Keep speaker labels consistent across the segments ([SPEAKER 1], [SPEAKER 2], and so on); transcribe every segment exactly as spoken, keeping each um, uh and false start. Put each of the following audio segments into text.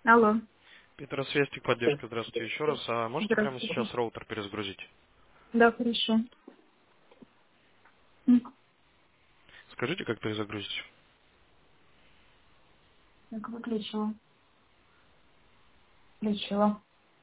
[SPEAKER 1] Алло.
[SPEAKER 2] Питер, Свестик, поддержка, здравствуйте еще раз. А можете прямо
[SPEAKER 1] Здравствуйте.
[SPEAKER 2] сейчас роутер перезагрузить?
[SPEAKER 1] Да, хорошо. М,
[SPEAKER 2] Скажите, как перезагрузить?
[SPEAKER 1] Так, выключила. Включила.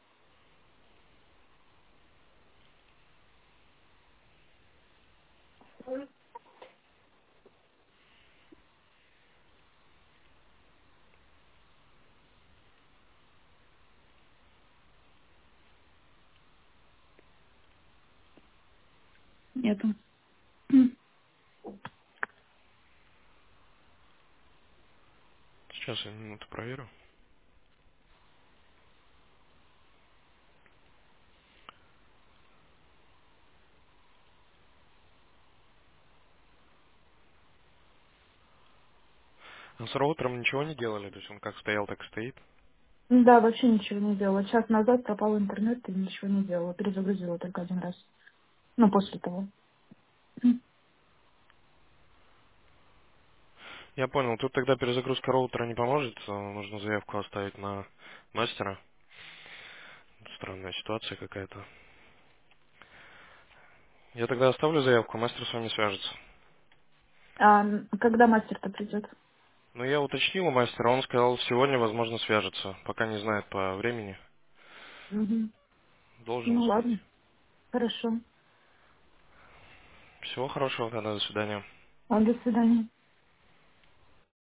[SPEAKER 1] Нету. М,
[SPEAKER 2] Сейчас я минуту проверю. А с роутером ничего не делали? То есть он как стоял, так и стоит?
[SPEAKER 1] Да, вообще ничего не делала. Час назад пропал интернет и ничего не делала. Перезагрузила только один раз. Ну, после того. М,
[SPEAKER 2] Я понял. Тут тогда перезагрузка роутера не поможет. а Нужно заявку оставить на мастера. Странная ситуация какая-то. Я тогда оставлю заявку, мастер с вами свяжется.
[SPEAKER 1] А м, когда мастер-то придет?
[SPEAKER 2] Но я уточнил у мастера, он сказал, сегодня, возможно, свяжется. Пока не знает по времени.
[SPEAKER 1] Мгм.
[SPEAKER 2] Должен
[SPEAKER 1] Ну,
[SPEAKER 2] успеть.
[SPEAKER 1] ладно. Хорошо.
[SPEAKER 2] Всего хорошего, тогда до свидания.
[SPEAKER 1] А, до свидания.